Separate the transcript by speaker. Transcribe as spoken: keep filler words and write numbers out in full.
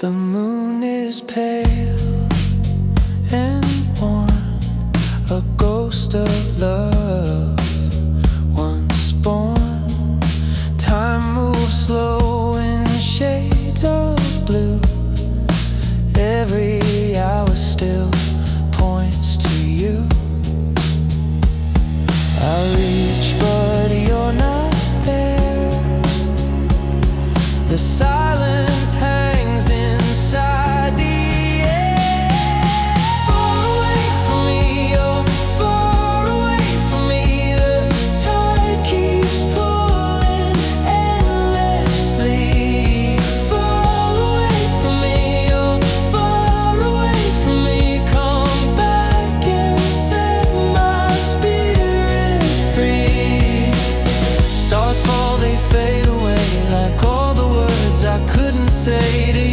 Speaker 1: The moon is pale and warm, a ghost of love once born. Time moves slow in shades of blue. Every hour still points to you. I reach but you're not there. The silence hangs inside the air. Far away from me, oh, far away from me. The tide keeps pulling endlessly. Far away from me, oh, far away from me. Come back and set my spirit free. Stars fall, they fade away like all the words I couldn't say to